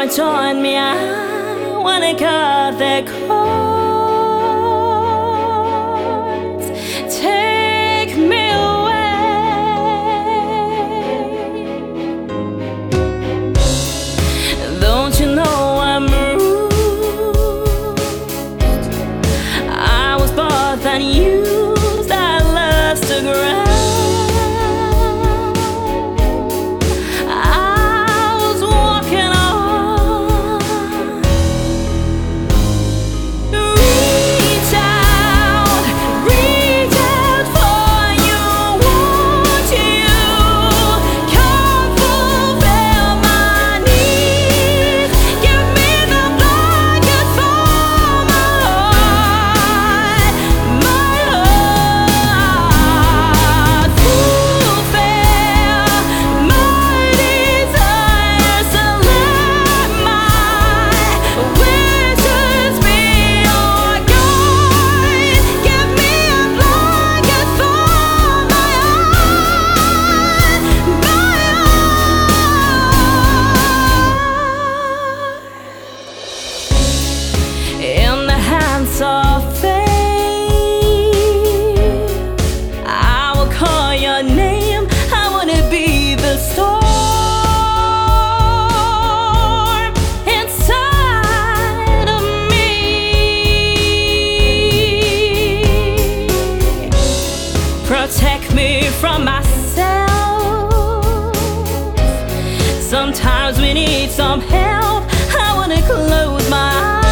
and join me. I wanna cut their cords. Take me away. Don't you know I'm rude? I was bought and used. I lost the ground. Of fate, I will call your name. I wanna be the storm inside of me. Protect me from myself. Sometimes we need some help. I wanna close my eyes.